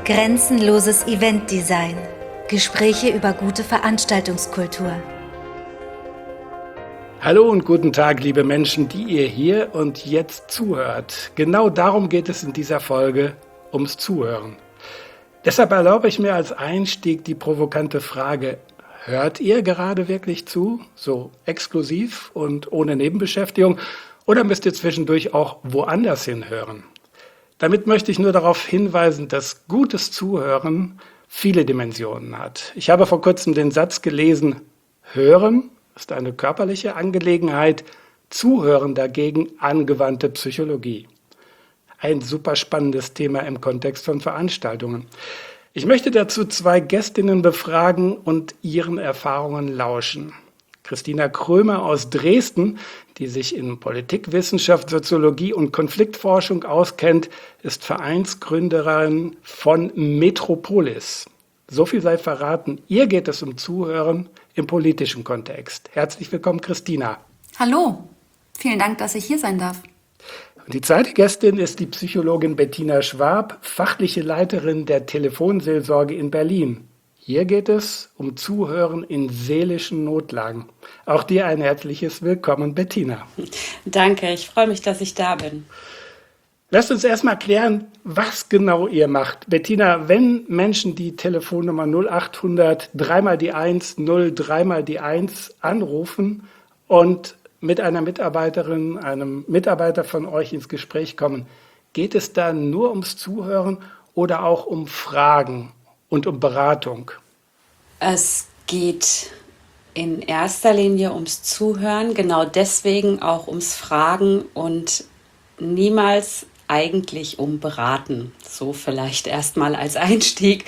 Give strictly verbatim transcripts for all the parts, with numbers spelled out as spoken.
Grenzenloses Eventdesign. Gespräche über gute Veranstaltungskultur. Hallo und guten Tag, liebe Menschen, die ihr hier und jetzt zuhört. Genau darum geht es in dieser Folge, ums Zuhören. Deshalb erlaube ich mir als Einstieg die provokante Frage: Hört ihr gerade wirklich zu, so exklusiv und ohne Nebenbeschäftigung, oder müsst ihr zwischendurch auch woanders hinhören? Damit möchte ich nur darauf hinweisen, dass gutes Zuhören viele Dimensionen hat. Ich habe vor kurzem den Satz gelesen: Hören ist eine körperliche Angelegenheit, Zuhören dagegen angewandte Psychologie. Ein super spannendes Thema im Kontext von Veranstaltungen. Ich möchte dazu zwei Gästinnen befragen und ihren Erfahrungen lauschen. Christina Krömer aus Dresden, die sich in Politikwissenschaft, Soziologie und Konfliktforschung auskennt, ist Vereinsgründerin von Metropolis. So viel sei verraten, ihr geht es um Zuhören im politischen Kontext. Herzlich willkommen, Christina. Hallo, vielen Dank, dass ich hier sein darf. Die zweite Gästin ist die Psychologin Bettina Schwab, fachliche Leiterin der Telefonseelsorge in Berlin. Hier geht es um Zuhören in seelischen Notlagen. Auch dir ein herzliches Willkommen, Bettina. Danke, ich freue mich, dass ich da bin. Lasst uns erstmal klären, was genau ihr macht. Bettina, wenn Menschen die Telefonnummer null acht hundert, dreimal die eins, null, dreimal die eins anrufen und mit einer Mitarbeiterin, einem Mitarbeiter von euch ins Gespräch kommen, geht es da nur ums Zuhören oder auch um Fragen und um Beratung? Es geht in erster Linie ums Zuhören, genau deswegen auch ums Fragen und niemals eigentlich um Beraten. So vielleicht erstmal als Einstieg.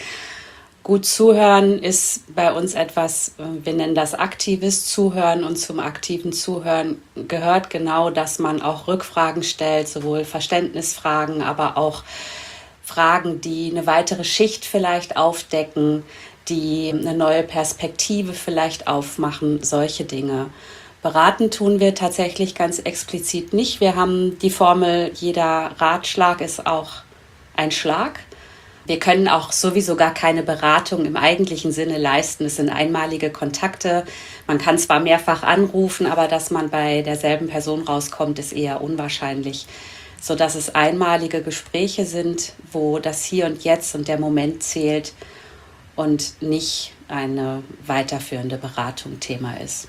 Gut zuhören ist bei uns etwas, wir nennen das aktives Zuhören, und zum aktiven Zuhören gehört genau, dass man auch Rückfragen stellt, sowohl Verständnisfragen, aber auch Fragen, die eine weitere Schicht vielleicht aufdecken, die eine neue Perspektive vielleicht aufmachen, solche Dinge. Beraten tun wir tatsächlich ganz explizit nicht. Wir haben die Formel, jeder Ratschlag ist auch ein Schlag. Wir können auch sowieso gar keine Beratung im eigentlichen Sinne leisten. Es sind einmalige Kontakte. Man kann zwar mehrfach anrufen, aber dass man bei derselben Person rauskommt, ist eher unwahrscheinlich, sodass es einmalige Gespräche sind, wo das Hier und Jetzt und der Moment zählt und nicht eine weiterführende Beratung Thema ist.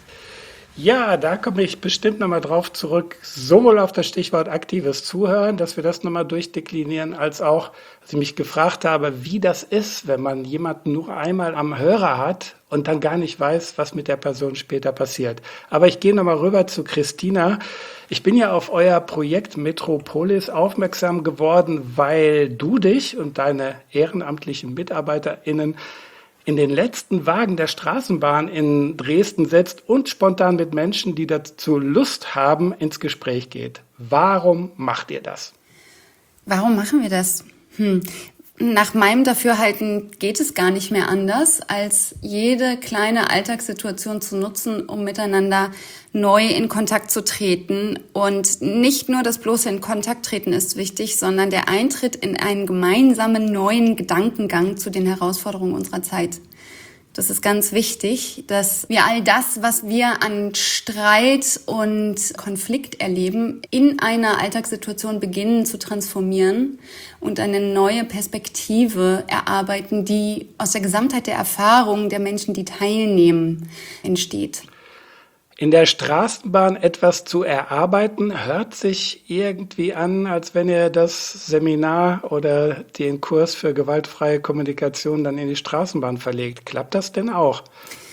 Ja, da komme ich bestimmt nochmal drauf zurück, sowohl auf das Stichwort aktives Zuhören, dass wir das nochmal durchdeklinieren, als auch, dass ich mich gefragt habe, wie das ist, wenn man jemanden nur einmal am Hörer hat und dann gar nicht weiß, was mit der Person später passiert. Aber ich gehe nochmal rüber zu Christina. Ich bin ja auf euer Projekt Metropolis aufmerksam geworden, weil du dich und deine ehrenamtlichen MitarbeiterInnen in den letzten Wagen der Straßenbahn in Dresden setzt und spontan mit Menschen, die dazu Lust haben, ins Gespräch geht. Warum macht ihr das? Warum machen wir das? Hm. Nach meinem Dafürhalten geht es gar nicht mehr anders, als jede kleine Alltagssituation zu nutzen, um miteinander neu in Kontakt zu treten. Und nicht nur das bloße in Kontakt treten ist wichtig, sondern der Eintritt in einen gemeinsamen neuen Gedankengang zu den Herausforderungen unserer Zeit. Das ist ganz wichtig, dass wir all das, was wir an Streit und Konflikt erleben, in einer Alltagssituation beginnen zu transformieren und eine neue Perspektive erarbeiten, die aus der Gesamtheit der Erfahrungen der Menschen, die teilnehmen, entsteht. In der Straßenbahn etwas zu erarbeiten, hört sich irgendwie an, als wenn ihr das Seminar oder den Kurs für gewaltfreie Kommunikation dann in die Straßenbahn verlegt. Klappt das denn auch?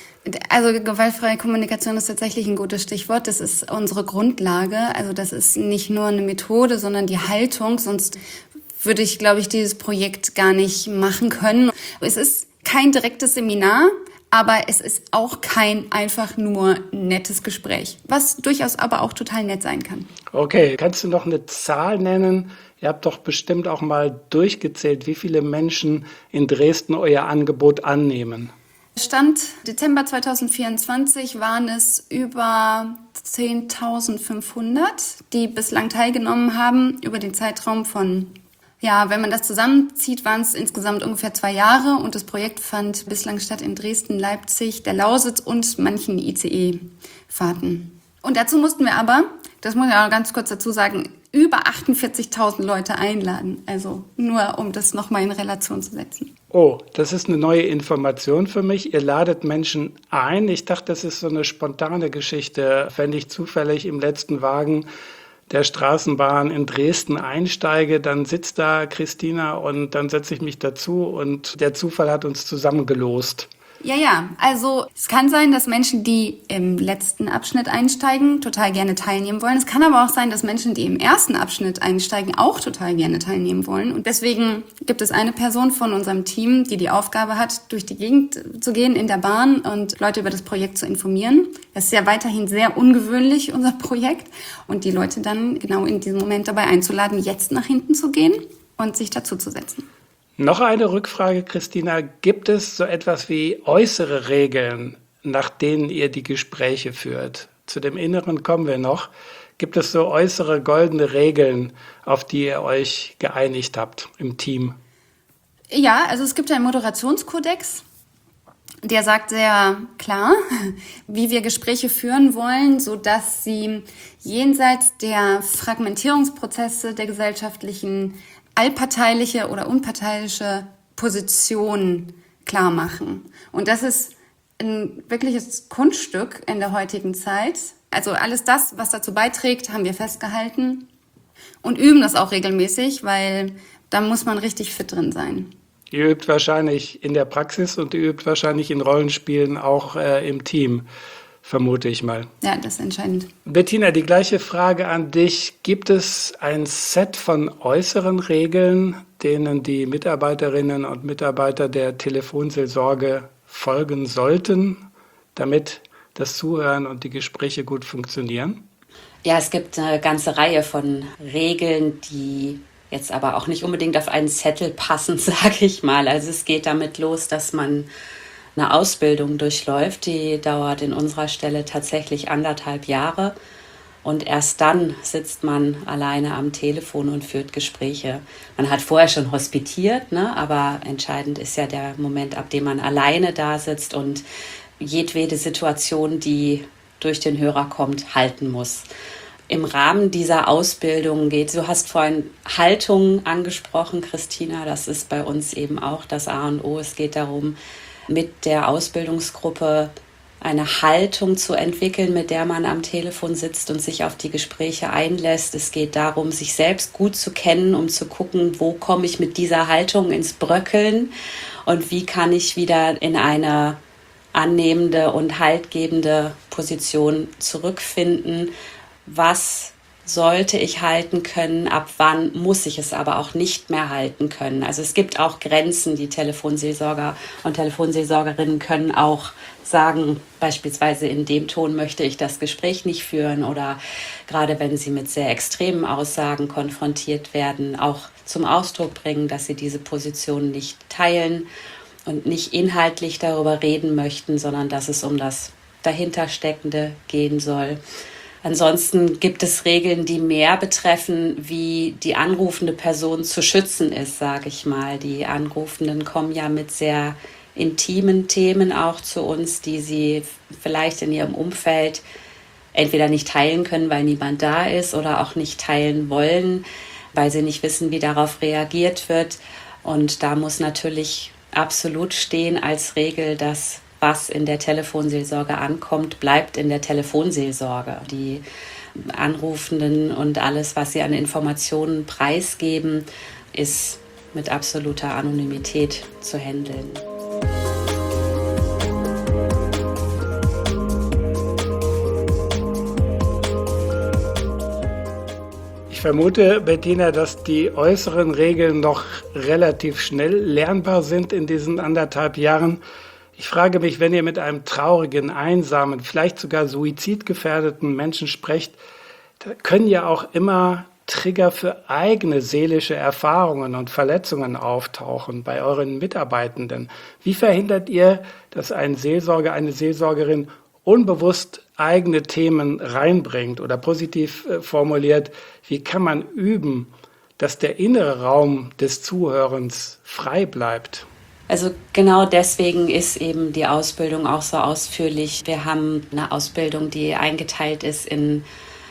Also gewaltfreie Kommunikation ist tatsächlich ein gutes Stichwort. Das ist unsere Grundlage. Also das ist nicht nur eine Methode, sondern die Haltung. Sonst würde ich, glaube ich, dieses Projekt gar nicht machen können. Es ist kein direktes Seminar, aber es ist auch kein einfach nur nettes Gespräch, was durchaus aber auch total nett sein kann. Okay, kannst du noch eine Zahl nennen? Ihr habt doch bestimmt auch mal durchgezählt, wie viele Menschen in Dresden euer Angebot annehmen. Stand Dezember zweitausendvierundzwanzig waren es über zehntausendfünfhundert, die bislang teilgenommen haben über den Zeitraum von Ja, wenn man das zusammenzieht, waren es insgesamt ungefähr zwei Jahre und das Projekt fand bislang statt in Dresden, Leipzig, der Lausitz und manchen I C E-Fahrten. Und dazu mussten wir aber, das muss ich auch ganz kurz dazu sagen, über achtundvierzigtausend Leute einladen. Also nur, um das nochmal in Relation zu setzen. Oh, das ist eine neue Information für mich. Ihr ladet Menschen ein. Ich dachte, das ist so eine spontane Geschichte. Wenn ich zufällig im letzten Wagen der Straßenbahn in Dresden einsteige, dann sitzt da Christina und dann setze ich mich dazu und der Zufall hat uns zusammengelost. Ja, ja. Also es kann sein, dass Menschen, die im letzten Abschnitt einsteigen, total gerne teilnehmen wollen. Es kann aber auch sein, dass Menschen, die im ersten Abschnitt einsteigen, auch total gerne teilnehmen wollen. Und deswegen gibt es eine Person von unserem Team, die die Aufgabe hat, durch die Gegend zu gehen in der Bahn und Leute über das Projekt zu informieren. Das ist ja weiterhin sehr ungewöhnlich, unser Projekt. Und die Leute dann genau in diesem Moment dabei einzuladen, jetzt nach hinten zu gehen und sich dazu zu setzen. Noch eine Rückfrage, Christina. Gibt es so etwas wie äußere Regeln, nach denen ihr die Gespräche führt? Zu dem Inneren kommen wir noch. Gibt es so äußere goldene Regeln, auf die ihr euch geeinigt habt im Team? Ja, also es gibt einen Moderationskodex, der sagt sehr klar, wie wir Gespräche führen wollen, sodass sie jenseits der Fragmentierungsprozesse der gesellschaftlichen allparteiliche oder unparteiische Position klar machen. Und das ist ein wirkliches Kunststück in der heutigen Zeit. Also alles das, was dazu beiträgt, haben wir festgehalten und üben das auch regelmäßig, weil da muss man richtig fit drin sein. Ihr übt wahrscheinlich in der Praxis und ihr übt wahrscheinlich in Rollenspielen auch äh, im Team, vermute ich mal. Ja, das ist entscheidend. Bettina, die gleiche Frage an dich. Gibt es ein Set von äußeren Regeln, denen die Mitarbeiterinnen und Mitarbeiter der Telefonseelsorge folgen sollten, damit das Zuhören und die Gespräche gut funktionieren? Ja, es gibt eine ganze Reihe von Regeln, die jetzt aber auch nicht unbedingt auf einen Zettel passen, sage ich mal. Also es geht damit los, dass man eine Ausbildung durchläuft, die dauert in unserer Stelle tatsächlich anderthalb Jahre und erst dann sitzt man alleine am Telefon und führt Gespräche. Man hat vorher schon hospitiert, ne? Aber entscheidend ist ja der Moment, ab dem man alleine da sitzt und jedwede Situation, die durch den Hörer kommt, halten muss. Im Rahmen dieser Ausbildung geht, du hast vorhin Haltung angesprochen, Christina, das ist bei uns eben auch das A und O. Es geht darum, mit der Ausbildungsgruppe eine Haltung zu entwickeln, mit der man am Telefon sitzt und sich auf die Gespräche einlässt. Es geht darum, sich selbst gut zu kennen, um zu gucken, wo komme ich mit dieser Haltung ins Bröckeln und wie kann ich wieder in eine annehmende und haltgebende Position zurückfinden. Was sollte ich halten können, ab wann muss ich es aber auch nicht mehr halten können. Also es gibt auch Grenzen, die Telefonseelsorger und Telefonseelsorgerinnen können auch sagen, beispielsweise in dem Ton möchte ich das Gespräch nicht führen oder gerade wenn sie mit sehr extremen Aussagen konfrontiert werden, auch zum Ausdruck bringen, dass sie diese Position nicht teilen und nicht inhaltlich darüber reden möchten, sondern dass es um das Dahintersteckende gehen soll. Ansonsten gibt es Regeln, die mehr betreffen, wie die anrufende Person zu schützen ist, sage ich mal. Die Anrufenden kommen ja mit sehr intimen Themen auch zu uns, die sie vielleicht in ihrem Umfeld entweder nicht teilen können, weil niemand da ist oder auch nicht teilen wollen, weil sie nicht wissen, wie darauf reagiert wird. Und da muss natürlich absolut stehen als Regel, dass was in der Telefonseelsorge ankommt, bleibt in der Telefonseelsorge. Die Anrufenden und alles, was sie an Informationen preisgeben, ist mit absoluter Anonymität zu handeln. Ich vermute, Bettina, dass die äußeren Regeln noch relativ schnell lernbar sind in diesen anderthalb Jahren. Ich frage mich, wenn ihr mit einem traurigen, einsamen, vielleicht sogar suizidgefährdeten Menschen sprecht, da können ja auch immer Trigger für eigene seelische Erfahrungen und Verletzungen auftauchen bei euren Mitarbeitenden. Wie verhindert ihr, dass ein Seelsorger, eine Seelsorgerin unbewusst eigene Themen reinbringt oder positiv formuliert, wie kann man üben, dass der innere Raum des Zuhörens frei bleibt? Also genau deswegen ist eben die Ausbildung auch so ausführlich. Wir haben eine Ausbildung, die eingeteilt ist in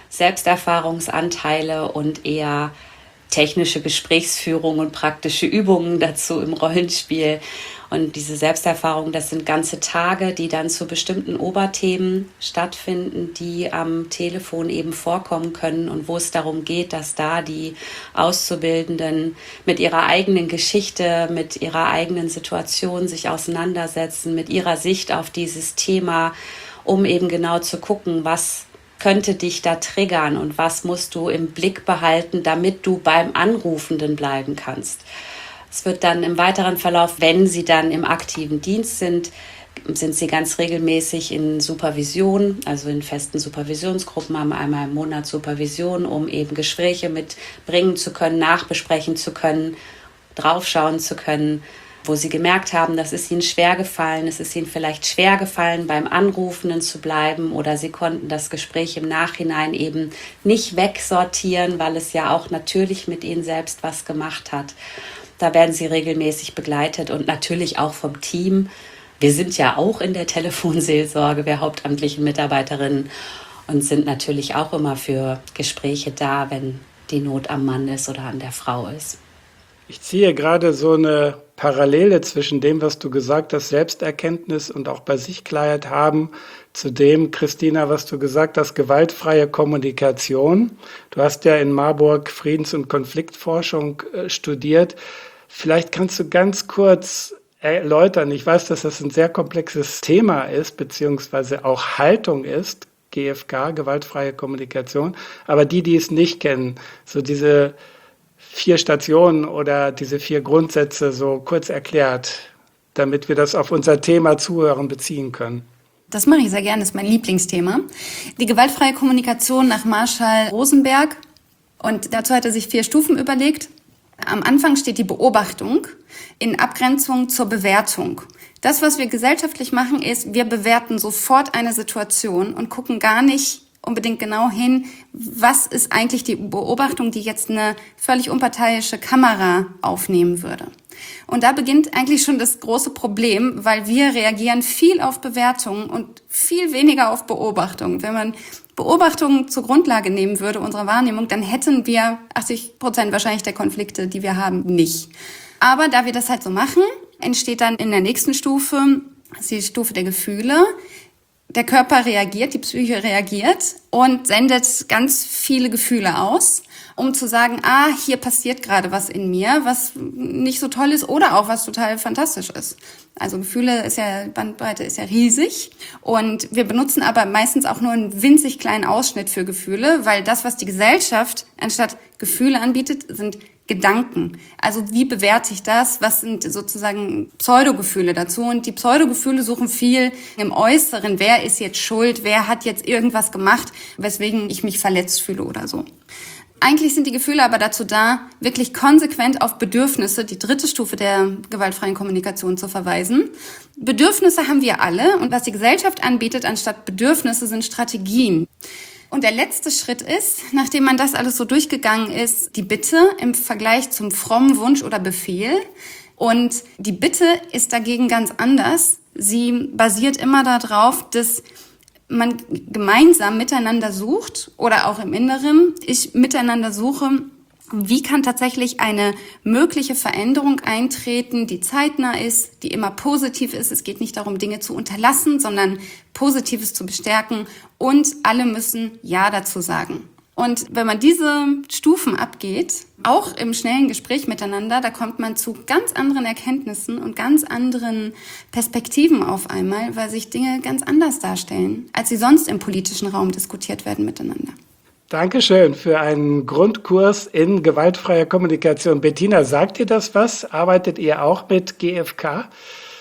Selbsterfahrungsanteile und eher technische Gesprächsführung und praktische Übungen dazu im Rollenspiel. Und diese Selbsterfahrung, das sind ganze Tage, die dann zu bestimmten Oberthemen stattfinden, die am Telefon eben vorkommen können und wo es darum geht, dass da die Auszubildenden mit ihrer eigenen Geschichte, mit ihrer eigenen Situation sich auseinandersetzen, mit ihrer Sicht auf dieses Thema, um eben genau zu gucken, was könnte dich da triggern und was musst du im Blick behalten, damit du beim Anrufenden bleiben kannst. Es wird dann im weiteren Verlauf, wenn sie dann im aktiven Dienst sind, sind sie ganz regelmäßig in Supervision, also in festen Supervisionsgruppen, haben einmal im Monat Supervision, um eben Gespräche mitbringen zu können, nachbesprechen zu können, draufschauen zu können, wo sie gemerkt haben, das ist ihnen schwer gefallen, es ist ihnen vielleicht schwer gefallen, beim Anrufenden zu bleiben oder sie konnten das Gespräch im Nachhinein eben nicht wegsortieren, weil es ja auch natürlich mit ihnen selbst was gemacht hat. Da werden sie regelmäßig begleitet und natürlich auch vom Team. Wir sind ja auch in der Telefonseelsorge, wir hauptamtlichen Mitarbeiterinnen, und sind natürlich auch immer für Gespräche da, wenn die Not am Mann ist oder an der Frau ist. Ich ziehe gerade so eine Parallele zwischen dem, was du gesagt hast, Selbsterkenntnis und auch bei sich Klarheit haben, zu dem, Christina, was du gesagt hast, gewaltfreie Kommunikation. Du hast ja in Marburg Friedens- und Konfliktforschung äh, studiert. Vielleicht kannst du ganz kurz erläutern, ich weiß, dass das ein sehr komplexes Thema ist, beziehungsweise auch Haltung ist, G F K, gewaltfreie Kommunikation, aber die, die es nicht kennen, so diese vier Stationen oder diese vier Grundsätze so kurz erklärt, damit wir das auf unser Thema Zuhören beziehen können. Das mache ich sehr gerne, das ist mein Lieblingsthema. Die gewaltfreie Kommunikation nach Marshall Rosenberg. Und dazu hat er sich vier Stufen überlegt. Am Anfang steht die Beobachtung in Abgrenzung zur Bewertung. Das, was wir gesellschaftlich machen, ist, wir bewerten sofort eine Situation und gucken gar nicht unbedingt genau hin, was ist eigentlich die Beobachtung, die jetzt eine völlig unparteiische Kamera aufnehmen würde. Und da beginnt eigentlich schon das große Problem, weil wir reagieren viel auf Bewertungen und viel weniger auf Beobachtungen. Wenn man Beobachtungen zur Grundlage nehmen würde, unserer Wahrnehmung, dann hätten wir achtzig Prozent wahrscheinlich der Konflikte, die wir haben, nicht. Aber da wir das halt so machen, entsteht dann in der nächsten Stufe, das ist die Stufe der Gefühle. Der Körper reagiert, die Psyche reagiert und sendet ganz viele Gefühle aus, um zu sagen, ah, hier passiert gerade was in mir, was nicht so toll ist oder auch was total fantastisch ist. Also Gefühle ist ja, Bandbreite ist ja riesig und wir benutzen aber meistens auch nur einen winzig kleinen Ausschnitt für Gefühle, weil das, was die Gesellschaft anstatt Gefühle anbietet, sind Gedanken. Also wie bewerte ich das? Was sind sozusagen Pseudogefühle dazu? Und die Pseudogefühle suchen viel im Äußeren. Wer ist jetzt schuld? Wer hat jetzt irgendwas gemacht, weswegen ich mich verletzt fühle oder so? Eigentlich sind die Gefühle aber dazu da, wirklich konsequent auf Bedürfnisse, die dritte Stufe der gewaltfreien Kommunikation, zu verweisen. Bedürfnisse haben wir alle und was die Gesellschaft anbietet anstatt Bedürfnisse sind Strategien. Und der letzte Schritt ist, nachdem man das alles so durchgegangen ist, die Bitte im Vergleich zum frommen Wunsch oder Befehl. Und die Bitte ist dagegen ganz anders. Sie basiert immer darauf, dass man gemeinsam miteinander sucht oder auch im Inneren, ich miteinander suche, wie kann tatsächlich eine mögliche Veränderung eintreten, die zeitnah ist, die immer positiv ist. Es geht nicht darum, Dinge zu unterlassen, sondern Positives zu bestärken und alle müssen Ja dazu sagen. Und wenn man diese Stufen abgeht, auch im schnellen Gespräch miteinander, da kommt man zu ganz anderen Erkenntnissen und ganz anderen Perspektiven auf einmal, weil sich Dinge ganz anders darstellen, als sie sonst im politischen Raum diskutiert werden miteinander. Dankeschön für einen Grundkurs in gewaltfreier Kommunikation. Bettina, sagt ihr das was? Arbeitet ihr auch mit G F K?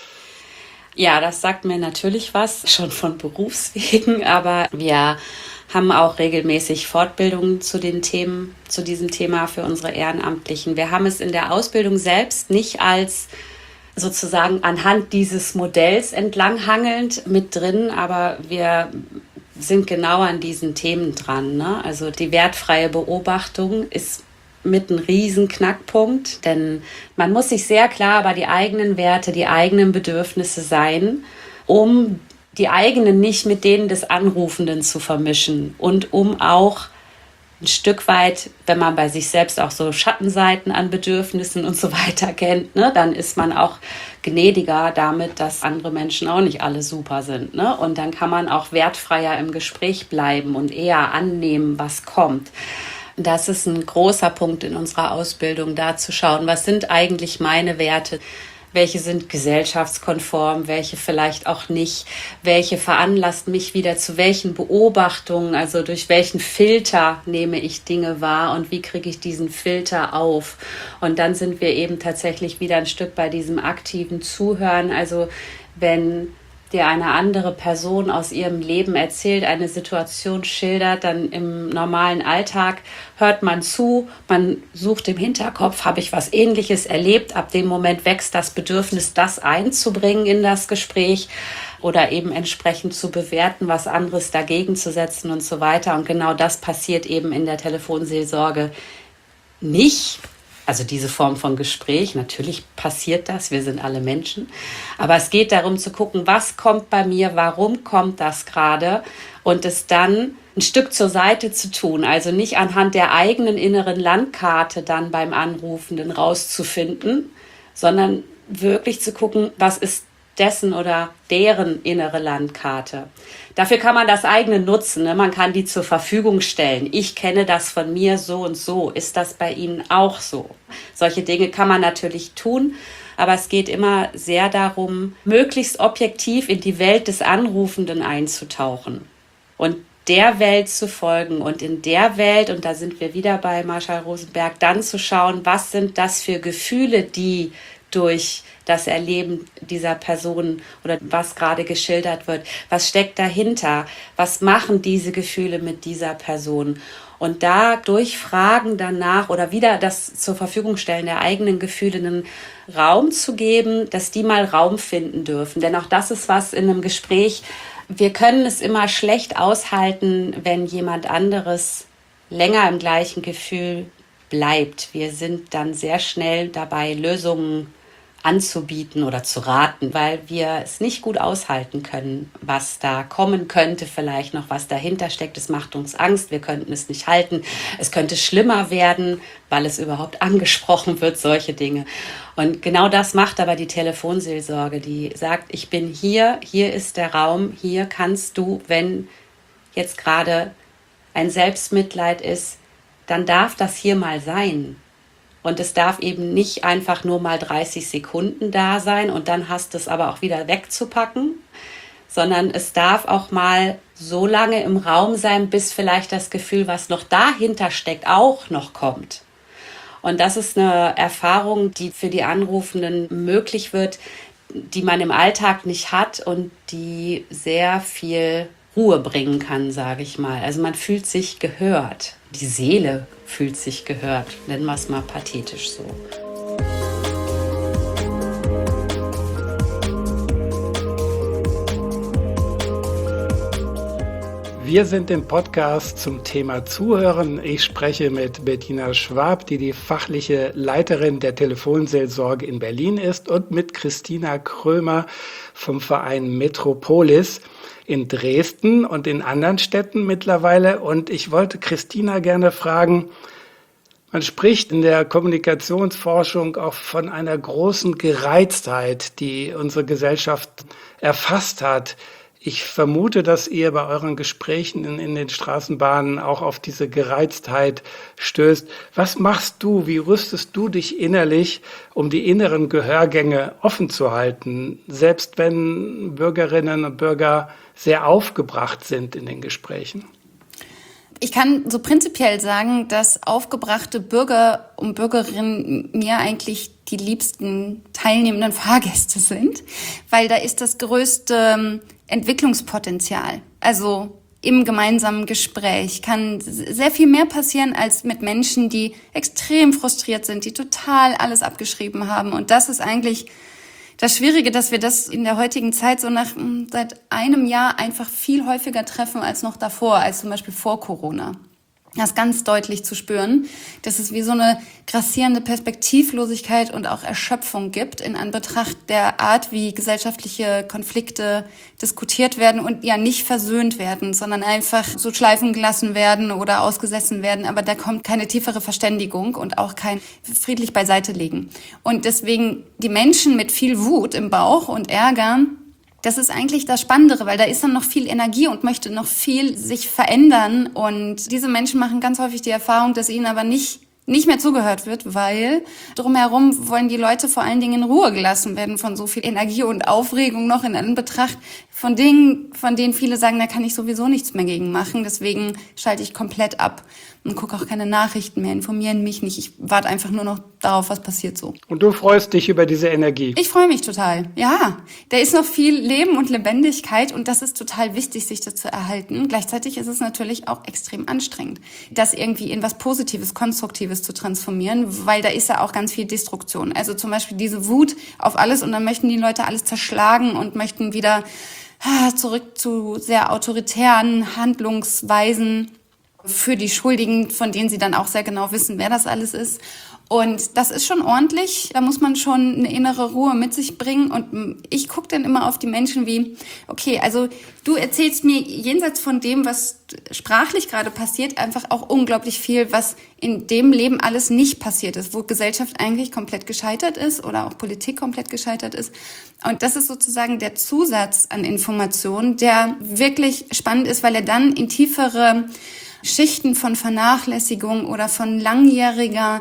Ja, das sagt mir natürlich was, schon von Berufswegen, aber wir haben auch regelmäßig Fortbildungen zu den Themen, zu diesem Thema für unsere Ehrenamtlichen. Wir haben es in der Ausbildung selbst nicht als sozusagen anhand dieses Modells entlanghangelnd mit drin, aber wir sind genau an diesen Themen dran, ne? Also die wertfreie Beobachtung ist mit ein riesen Knackpunkt, denn man muss sich sehr klar über die eigenen Werte, die eigenen Bedürfnisse sein, um die eigenen nicht mit denen des Anrufenden zu vermischen und um auch ein Stück weit, wenn man bei sich selbst auch so Schattenseiten an Bedürfnissen und so weiter kennt, ne, dann ist man auch gnädiger damit, dass andere Menschen auch nicht alle super sind. Ne? Und dann kann man auch wertfreier im Gespräch bleiben und eher annehmen, was kommt. Das ist ein großer Punkt in unserer Ausbildung, da zu schauen, was sind eigentlich meine Werte, welche sind gesellschaftskonform, welche vielleicht auch nicht, welche veranlasst mich wieder zu welchen Beobachtungen, also durch welchen Filter nehme ich Dinge wahr und wie kriege ich diesen Filter auf. Und dann sind wir eben tatsächlich wieder ein Stück bei diesem aktiven Zuhören, also wenn dir eine andere Person aus ihrem Leben erzählt, eine Situation schildert, dann im normalen Alltag hört man zu, man sucht im Hinterkopf, habe ich was Ähnliches erlebt, ab dem Moment wächst das Bedürfnis, das einzubringen in das Gespräch oder eben entsprechend zu bewerten, was anderes dagegen zu setzen und so weiter. Und genau das passiert eben in der Telefonseelsorge nicht. Also diese Form von Gespräch, natürlich passiert das, wir sind alle Menschen. Aber es geht darum zu gucken, was kommt bei mir, warum kommt das gerade und es dann ein Stück zur Seite zu tun. Also nicht anhand der eigenen inneren Landkarte dann beim Anrufenden rauszufinden, sondern wirklich zu gucken, was ist dessen oder deren innere Landkarte. Dafür kann man das eigene nutzen, ne? Man kann die zur Verfügung stellen. Ich kenne das von mir so und so. Ist das bei Ihnen auch so? Solche Dinge kann man natürlich tun, aber es geht immer sehr darum, möglichst objektiv in die Welt des Anrufenden einzutauchen und der Welt zu folgen und in der Welt, und da sind wir wieder bei Marshall Rosenberg, dann zu schauen, was sind das für Gefühle, die durch das Erleben dieser Person oder was gerade geschildert wird, was steckt dahinter, was machen diese Gefühle mit dieser Person und da durch Fragen danach oder wieder das zur Verfügung stellen der eigenen Gefühle einen Raum zu geben, dass die mal Raum finden dürfen, denn auch das ist was in einem Gespräch, wir können es immer schlecht aushalten, wenn jemand anderes länger im gleichen Gefühl bleibt. Wir sind dann sehr schnell dabei, Lösungen anzubieten oder zu raten, weil wir es nicht gut aushalten können, was da kommen könnte, vielleicht noch was dahinter steckt. Es macht uns Angst, wir könnten es nicht halten. Es könnte schlimmer werden, weil es überhaupt angesprochen wird, solche Dinge. Und genau das macht aber die Telefonseelsorge, die sagt, ich bin hier, hier ist der Raum, hier kannst du, wenn jetzt gerade ein Selbstmitleid ist, dann darf das hier mal sein. Und es darf eben nicht einfach nur mal dreißig Sekunden da sein und dann hast du es aber auch wieder wegzupacken, sondern es darf auch mal so lange im Raum sein, bis vielleicht das Gefühl, was noch dahinter steckt, auch noch kommt. Und das ist eine Erfahrung, die für die Anrufenden möglich wird, die man im Alltag nicht hat und die sehr viel Ruhe bringen kann, sage ich mal. Also man fühlt sich gehört. Die Seele fühlt sich gehört. Nennen wir es mal pathetisch so. Wir sind im Podcast zum Thema Zuhören. Ich spreche mit Bettina Schwab, die die fachliche Leiterin der Telefonseelsorge in Berlin ist, und mit Christina Krömer vom Verein Metropolis in Dresden und in anderen Städten mittlerweile. Und ich wollte Christina gerne fragen, man spricht in der Kommunikationsforschung auch von einer großen Gereiztheit, die unsere Gesellschaft erfasst hat. Ich vermute, dass ihr bei euren Gesprächen in, in den Straßenbahnen auch auf diese Gereiztheit stößt. Was machst du, wie rüstest du dich innerlich, um die inneren Gehörgänge offen zu halten, selbst wenn Bürgerinnen und Bürger sehr aufgebracht sind in den Gesprächen? Ich kann so prinzipiell sagen, dass aufgebrachte Bürger und Bürgerinnen mir eigentlich die liebsten teilnehmenden Fahrgäste sind, weil da ist das größte Entwicklungspotenzial. Also im gemeinsamen Gespräch kann sehr viel mehr passieren als mit Menschen, die extrem frustriert sind, die total alles abgeschrieben haben. Und das ist eigentlich das Schwierige, dass wir das in der heutigen Zeit so nach seit einem Jahr einfach viel häufiger treffen als noch davor, als zum Beispiel vor Corona. Das ist ganz deutlich zu spüren, dass es wie so eine grassierende Perspektivlosigkeit und auch Erschöpfung gibt in Anbetracht der Art, wie gesellschaftliche Konflikte diskutiert werden und ja nicht versöhnt werden, sondern einfach so schleifen gelassen werden oder ausgesessen werden. Aber da kommt keine tiefere Verständigung und auch kein friedlich beiseitelegen. Und deswegen die Menschen mit viel Wut im Bauch und Ärger, das ist eigentlich das Spannendere, weil da ist dann noch viel Energie und möchte noch viel sich verändern. Und diese Menschen machen ganz häufig die Erfahrung, dass ihnen aber nicht nicht mehr zugehört wird, weil drumherum wollen die Leute vor allen Dingen in Ruhe gelassen werden von so viel Energie und Aufregung noch in Anbetracht von Dingen, von denen viele sagen, da kann ich sowieso nichts mehr gegen machen. Deswegen schalte ich komplett ab und gucke auch keine Nachrichten mehr, informieren mich nicht. Ich warte einfach nur noch darauf, was passiert so. Und du freust dich über diese Energie? Ich freue mich total, ja. Da ist noch viel Leben und Lebendigkeit und das ist total wichtig, sich das zu erhalten. Gleichzeitig ist es natürlich auch extrem anstrengend, das irgendwie in was Positives, Konstruktives zu transformieren, weil da ist ja auch ganz viel Destruktion. Also zum Beispiel diese Wut auf alles und dann möchten die Leute alles zerschlagen und möchten wieder zurück zu sehr autoritären Handlungsweisen für die Schuldigen, von denen sie dann auch sehr genau wissen, wer das alles ist. Und das ist schon ordentlich. Da muss man schon eine innere Ruhe mit sich bringen. Und ich gucke dann immer auf die Menschen wie, okay, also du erzählst mir jenseits von dem, was sprachlich gerade passiert, einfach auch unglaublich viel, was in dem Leben alles nicht passiert ist, wo Gesellschaft eigentlich komplett gescheitert ist oder auch Politik komplett gescheitert ist. Und das ist sozusagen der Zusatz an Informationen, der wirklich spannend ist, weil er dann in tiefere Schichten von Vernachlässigung oder von langjähriger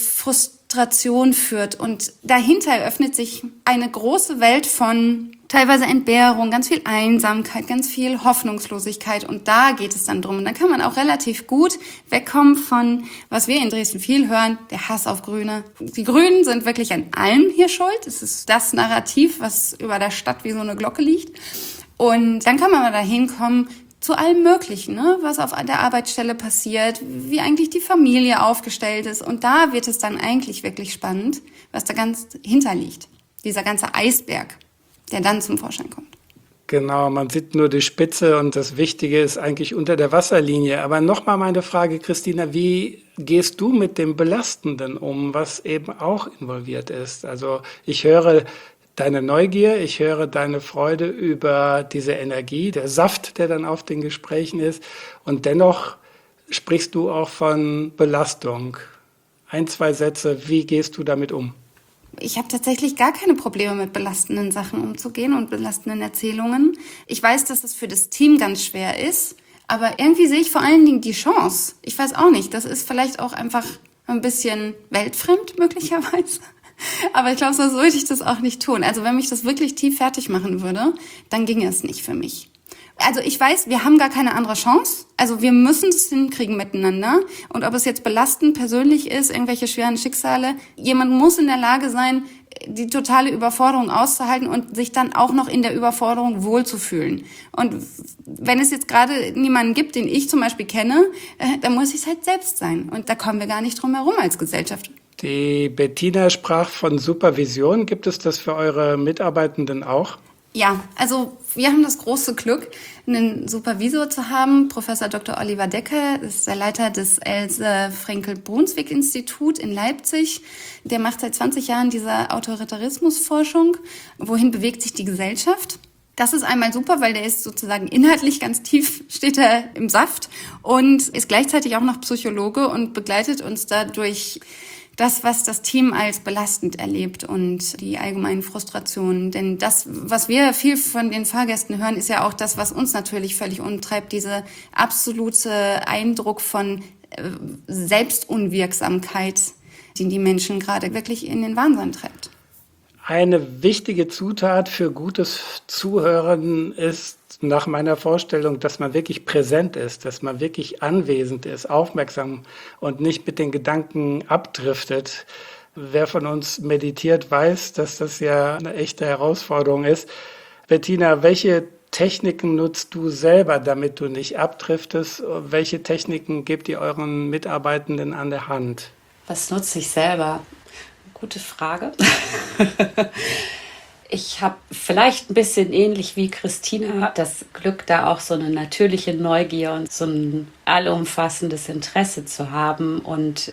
Frustration führt. Und dahinter eröffnet sich eine große Welt von teilweise Entbehrung, ganz viel Einsamkeit, ganz viel Hoffnungslosigkeit. Und da geht es dann drum. Und dann kann man auch relativ gut wegkommen von, was wir in Dresden viel hören, der Hass auf Grüne. Die Grünen sind wirklich an allem hier schuld. Es ist das Narrativ, was über der Stadt wie so eine Glocke liegt. Und dann kann man mal dahin kommen, zu allem Möglichen, ne? Was auf der Arbeitsstelle passiert, wie eigentlich die Familie aufgestellt ist. Und da wird es dann eigentlich wirklich spannend, was da ganz hinterliegt. Dieser ganze Eisberg, der dann zum Vorschein kommt. Genau, man sieht nur die Spitze und das Wichtige ist eigentlich unter der Wasserlinie. Aber nochmal meine Frage, Christina, wie gehst du mit dem Belastenden um, was eben auch involviert ist? Also ich höre deine Neugier, ich höre deine Freude über diese Energie, der Saft, der dann auf den Gesprächen ist. Und dennoch sprichst du auch von Belastung. Ein, zwei Sätze, wie gehst du damit um? Ich habe tatsächlich gar keine Probleme mit belastenden Sachen umzugehen und belastenden Erzählungen. Ich weiß, dass es für das Team ganz schwer ist, aber irgendwie sehe ich vor allen Dingen die Chance. Ich weiß auch nicht, das ist vielleicht auch einfach ein bisschen weltfremd möglicherweise. Aber ich glaube, so würde ich das auch nicht tun. Also wenn mich das wirklich tief fertig machen würde, dann ginge es nicht für mich. Also ich weiß, wir haben gar keine andere Chance. Also wir müssen es hinkriegen miteinander. Und ob es jetzt belastend persönlich ist, irgendwelche schweren Schicksale, jemand muss in der Lage sein, die totale Überforderung auszuhalten und sich dann auch noch in der Überforderung wohlzufühlen. Und wenn es jetzt gerade niemanden gibt, den ich zum Beispiel kenne, äh, dann muss ich es halt selbst sein. Und da kommen wir gar nicht drum herum als Gesellschaft. Die Bettina sprach von Supervision. Gibt es das für eure Mitarbeitenden auch? Ja, also wir haben das große Glück, einen Supervisor zu haben. Professor Doktor Oliver Decker ist der Leiter des Else-Frenkel-Brunswick-Institut in Leipzig. Der macht seit zwanzig Jahren diese Autoritarismusforschung. Wohin bewegt sich die Gesellschaft? Das ist einmal super, weil der ist sozusagen inhaltlich ganz tief, steht er im Saft und ist gleichzeitig auch noch Psychologe und begleitet uns dadurch das, was das Team als belastend erlebt und die allgemeinen Frustrationen. Denn das, was wir viel von den Fahrgästen hören, ist ja auch das, was uns natürlich völlig umtreibt, diese absolute Eindruck von Selbstunwirksamkeit, die die Menschen gerade wirklich in den Wahnsinn treibt. Eine wichtige Zutat für gutes Zuhören ist nach meiner Vorstellung, dass man wirklich präsent ist, dass man wirklich anwesend ist, aufmerksam und nicht mit den Gedanken abdriftet. Wer von uns meditiert, weiß, dass das ja eine echte Herausforderung ist. Bettina, welche Techniken nutzt du selber, damit du nicht abdriftest? Welche Techniken gebt ihr euren Mitarbeitenden an der Hand? Was nutze ich selber? Gute Frage. Ich habe vielleicht ein bisschen ähnlich wie Christina das Glück, da auch so eine natürliche Neugier und so ein allumfassendes Interesse zu haben und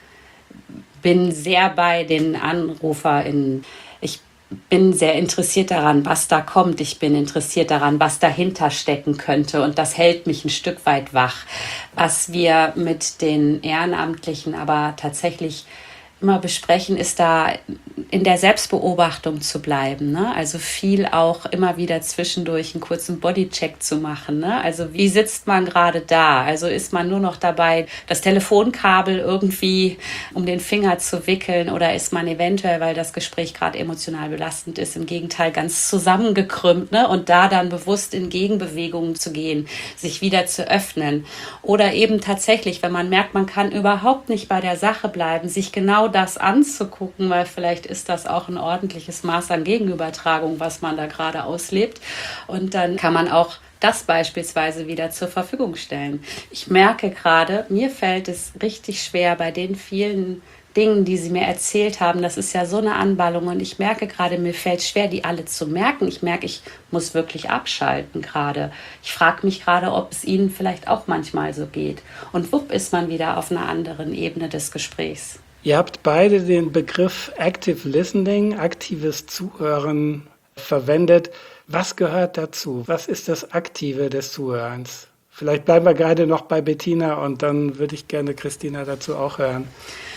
bin sehr bei den AnruferInnen. Ich bin sehr interessiert daran, was da kommt. Ich bin interessiert daran, was dahinter stecken könnte. Und das hält mich ein Stück weit wach. Was wir mit den Ehrenamtlichen aber tatsächlich immer besprechen, ist da in der Selbstbeobachtung zu bleiben, ne? Also viel auch immer wieder zwischendurch einen kurzen Bodycheck zu machen, ne? Also wie sitzt man gerade da? Also ist man nur noch dabei, das Telefonkabel irgendwie um den Finger zu wickeln, oder ist man eventuell, weil das Gespräch gerade emotional belastend ist, im Gegenteil ganz zusammengekrümmt, ne? Und da dann bewusst in Gegenbewegungen zu gehen, sich wieder zu öffnen. Oder eben tatsächlich, wenn man merkt, man kann überhaupt nicht bei der Sache bleiben, sich genau das anzugucken, weil vielleicht ist das auch ein ordentliches Maß an Gegenübertragung, was man da gerade auslebt. Und dann kann man auch das beispielsweise wieder zur Verfügung stellen. Ich merke gerade, mir fällt es richtig schwer bei den vielen Dingen, die Sie mir erzählt haben. Das ist ja so eine Anballung, und ich merke gerade, mir fällt es schwer, die alle zu merken. Ich merke, ich muss wirklich abschalten gerade. Ich frage mich gerade, ob es Ihnen vielleicht auch manchmal so geht. Und wupp ist man wieder auf einer anderen Ebene des Gesprächs. Ihr habt beide den Begriff Active Listening, aktives Zuhören, verwendet. Was gehört dazu? Was ist das Aktive des Zuhörens? Vielleicht bleiben wir gerade noch bei Bettina und dann würde ich gerne Christina dazu auch hören.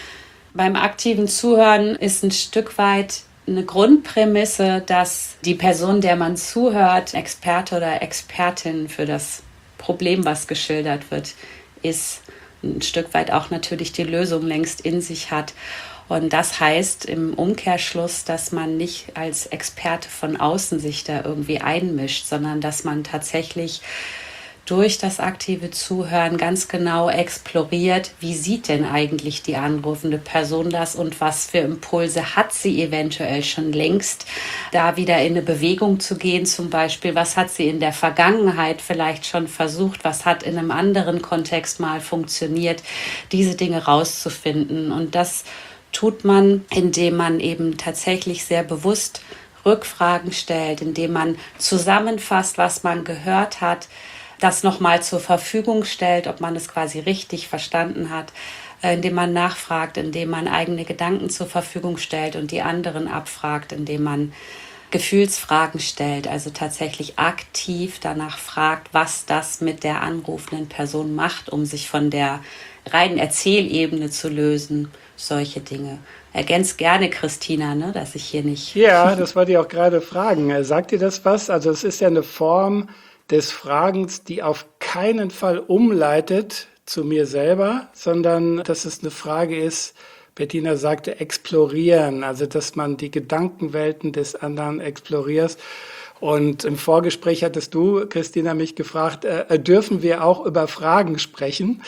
Beim aktiven Zuhören ist ein Stück weit eine Grundprämisse, dass die Person, der man zuhört, Experte oder Expertin für das Problem, was geschildert wird, ist, ein Stück weit auch natürlich die Lösung längst in sich hat. Und das heißt im Umkehrschluss, dass man nicht als Experte von außen sich da irgendwie einmischt, sondern dass man tatsächlich durch das aktive Zuhören ganz genau exploriert, wie sieht denn eigentlich die anrufende Person das und was für Impulse hat sie eventuell schon längst, da wieder in eine Bewegung zu gehen zum Beispiel. Was hat sie in der Vergangenheit vielleicht schon versucht, was hat in einem anderen Kontext mal funktioniert, diese Dinge rauszufinden. Und das tut man, indem man eben tatsächlich sehr bewusst Rückfragen stellt, indem man zusammenfasst, was man gehört hat, das nochmal zur Verfügung stellt, ob man es quasi richtig verstanden hat, indem man nachfragt, indem man eigene Gedanken zur Verfügung stellt und die anderen abfragt, indem man Gefühlsfragen stellt, also tatsächlich aktiv danach fragt, was das mit der anrufenden Person macht, um sich von der reinen Erzählebene zu lösen, solche Dinge. Ergänzt gerne, Christina, ne, dass ich hier nicht... Ja, das wollte ich auch gerade fragen. Sagt ihr das was? Also es ist ja eine Form des Fragens, die auf keinen Fall umleitet zu mir selber, sondern dass es eine Frage ist, Bettina sagte, explorieren, also dass man die Gedankenwelten des anderen exploriert. Und im Vorgespräch hattest du, Christina, mich gefragt, äh, dürfen wir auch über Fragen sprechen?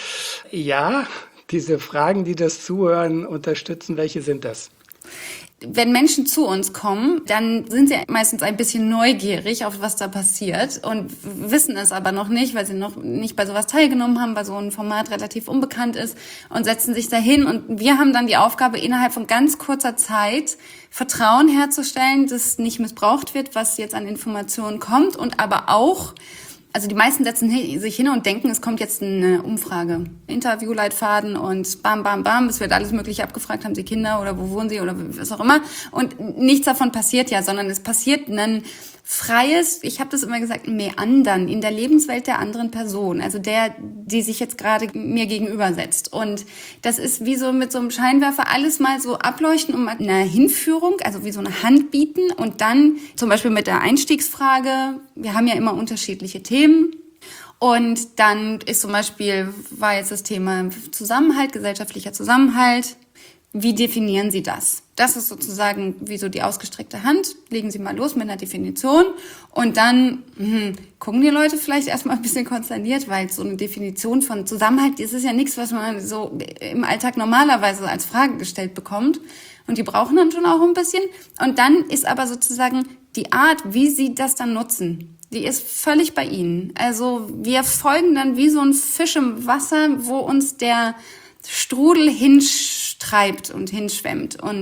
Ja, diese Fragen, die das Zuhören unterstützen, welche sind das? Wenn Menschen zu uns kommen, dann sind sie meistens ein bisschen neugierig auf was da passiert und wissen es aber noch nicht, weil sie noch nicht bei sowas teilgenommen haben, weil so ein Format relativ unbekannt ist, und setzen sich dahin. Und wir haben dann die Aufgabe, innerhalb von ganz kurzer Zeit Vertrauen herzustellen, dass nicht missbraucht wird, was jetzt an Informationen kommt, und aber auch, also die meisten setzen sich hin und denken, es kommt jetzt eine Umfrage, Interviewleitfaden und bam, bam, bam, es wird alles Mögliche abgefragt, haben sie Kinder oder wo wohnen sie oder was auch immer, und nichts davon passiert ja, sondern es passiert ein freies, ich habe das immer gesagt, Meandern in der Lebenswelt der anderen Person, also der, die sich jetzt gerade mir gegenübersetzt. Und das ist wie so mit so einem Scheinwerfer alles mal so ableuchten und mal eine Hinführung, also wie so eine Hand bieten, und dann zum Beispiel mit der Einstiegsfrage, wir haben ja immer unterschiedliche Themen, und dann ist zum Beispiel, war jetzt das Thema Zusammenhalt, gesellschaftlicher Zusammenhalt. Wie definieren Sie das? Das ist sozusagen wie so die ausgestreckte Hand. Legen Sie mal los mit einer Definition, und dann hm, gucken die Leute vielleicht erstmal ein bisschen konsterniert, weil so eine Definition von Zusammenhalt, das ist ja nichts, was man so im Alltag normalerweise als Frage gestellt bekommt. Und die brauchen dann schon auch ein bisschen. Und dann ist aber sozusagen die Art, wie Sie das dann nutzen, die ist völlig bei Ihnen. Also wir folgen dann wie so ein Fisch im Wasser, wo uns der Strudel hinstreibt und hinschwemmt. Und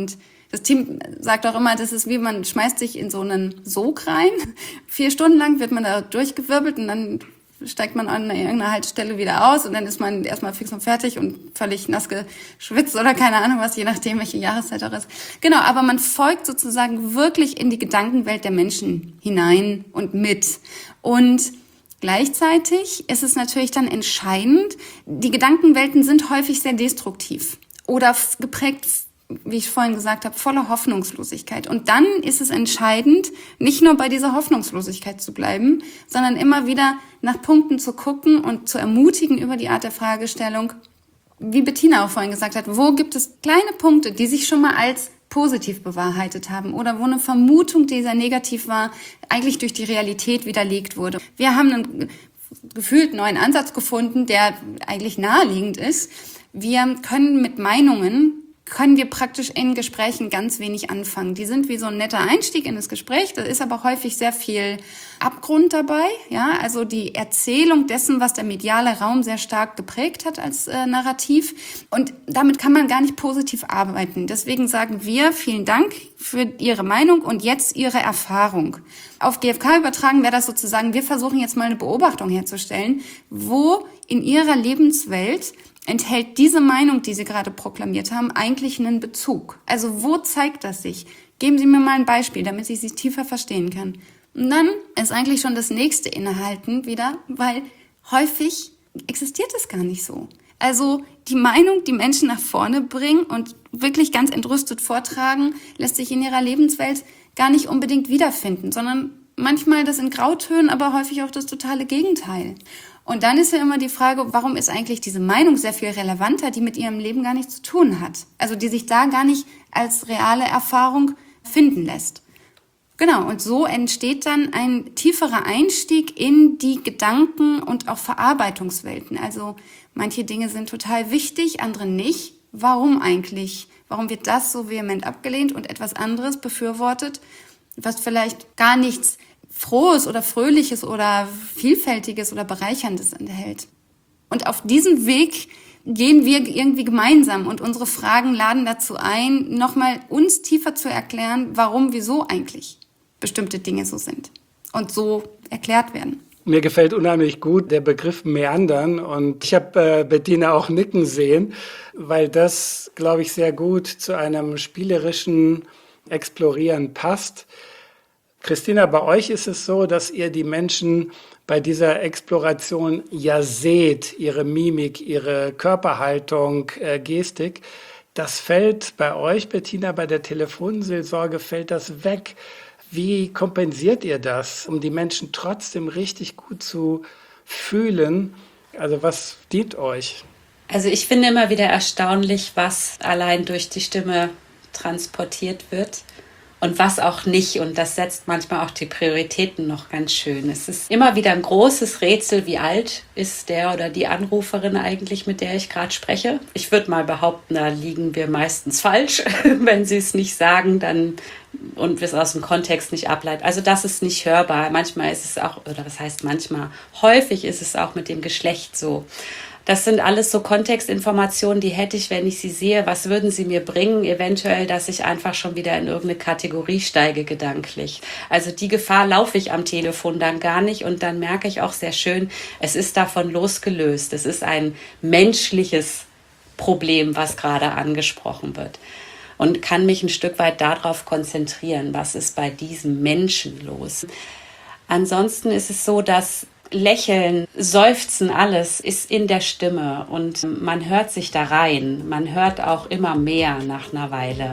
Das Team sagt auch immer, das ist wie, man schmeißt sich in so einen Sog rein. Vier Stunden lang wird man da durchgewirbelt und dann steigt man an irgendeiner Haltestelle wieder aus und dann ist man erstmal fix und fertig und völlig nass geschwitzt oder keine Ahnung was, je nachdem, welche Jahreszeit auch ist. Genau, aber man folgt sozusagen wirklich in die Gedankenwelt der Menschen hinein und mit. Und gleichzeitig ist es natürlich dann entscheidend, die Gedankenwelten sind häufig sehr destruktiv oder geprägt, wie ich vorhin gesagt habe, voller Hoffnungslosigkeit. Und dann ist es entscheidend, nicht nur bei dieser Hoffnungslosigkeit zu bleiben, sondern immer wieder nach Punkten zu gucken und zu ermutigen über die Art der Fragestellung, wie Bettina auch vorhin gesagt hat, wo gibt es kleine Punkte, die sich schon mal als positiv bewahrheitet haben oder wo eine Vermutung, die sehr negativ war, eigentlich durch die Realität widerlegt wurde. Wir haben einen gefühlt neuen Ansatz gefunden, der eigentlich naheliegend ist. Wir können mit Meinungen können wir praktisch in Gesprächen ganz wenig anfangen. Die sind wie so ein netter Einstieg in das Gespräch, da ist aber häufig sehr viel Abgrund dabei, ja, also die Erzählung dessen, was der mediale Raum sehr stark geprägt hat als äh, Narrativ, und damit kann man gar nicht positiv arbeiten. Deswegen sagen wir, vielen Dank für Ihre Meinung und jetzt Ihre Erfahrung. Auf G F K übertragen wäre das sozusagen, wir versuchen jetzt mal eine Beobachtung herzustellen, wo in Ihrer Lebenswelt enthält diese Meinung, die Sie gerade proklamiert haben, eigentlich einen Bezug? Also wo zeigt das sich? Geben Sie mir mal ein Beispiel, damit ich Sie tiefer verstehen kann. Und dann ist eigentlich schon das nächste Innehalten wieder, weil häufig existiert es gar nicht so. Also die Meinung, die Menschen nach vorne bringen und wirklich ganz entrüstet vortragen, lässt sich in ihrer Lebenswelt gar nicht unbedingt wiederfinden, sondern manchmal das in Grautönen, aber häufig auch das totale Gegenteil. Und dann ist ja immer die Frage, warum ist eigentlich diese Meinung sehr viel relevanter, die mit ihrem Leben gar nichts zu tun hat? Also die sich da gar nicht als reale Erfahrung finden lässt. Genau, und so entsteht dann ein tieferer Einstieg in die Gedanken- und auch Verarbeitungswelten. Also manche Dinge sind total wichtig, andere nicht. Warum eigentlich? Warum wird das so vehement abgelehnt und etwas anderes befürwortet, was vielleicht gar nichts Frohes oder Fröhliches oder Vielfältiges oder Bereicherndes enthält? Und auf diesem Weg gehen wir irgendwie gemeinsam und unsere Fragen laden dazu ein, nochmal uns tiefer zu erklären, warum, wieso eigentlich bestimmte Dinge so sind und so erklärt werden. Mir gefällt unheimlich gut der Begriff Meandern und ich habe äh, Bettina auch nicken sehen, weil das, glaube ich, sehr gut zu einem spielerischen Explorieren passt. Christina, bei euch ist es so, dass ihr die Menschen bei dieser Exploration ja seht, ihre Mimik, ihre Körperhaltung, äh, Gestik. Das fällt bei euch, Bettina, bei der Telefonseelsorge fällt das weg. Wie kompensiert ihr das, um die Menschen trotzdem richtig gut zu fühlen? Also was dient euch? Also ich finde immer wieder erstaunlich, was allein durch die Stimme transportiert wird und was auch nicht. Und das setzt manchmal auch die Prioritäten noch ganz schön. Es ist immer wieder ein großes Rätsel, wie alt ist der oder die Anruferin eigentlich, mit der ich gerade spreche. Ich würde mal behaupten, da liegen wir meistens falsch. Wenn sie es nicht sagen, dann und wir es aus dem Kontext nicht ableiten. Also das ist nicht hörbar. Manchmal ist es auch, oder was heißt manchmal, häufig ist es auch mit dem Geschlecht so. Das sind alles so Kontextinformationen, die hätte ich, wenn ich sie sehe. Was würden sie mir bringen? Eventuell, dass ich einfach schon wieder in irgendeine Kategorie steige gedanklich. Also die Gefahr laufe ich am Telefon dann gar nicht und dann merke ich auch sehr schön, es ist davon losgelöst. Es ist ein menschliches Problem, was gerade angesprochen wird. Und kann mich ein Stück weit darauf konzentrieren, was ist bei diesem Menschen los. Ansonsten ist es so, dass Lächeln, Seufzen, alles ist in der Stimme und man hört sich da rein. Man hört auch immer mehr nach einer Weile.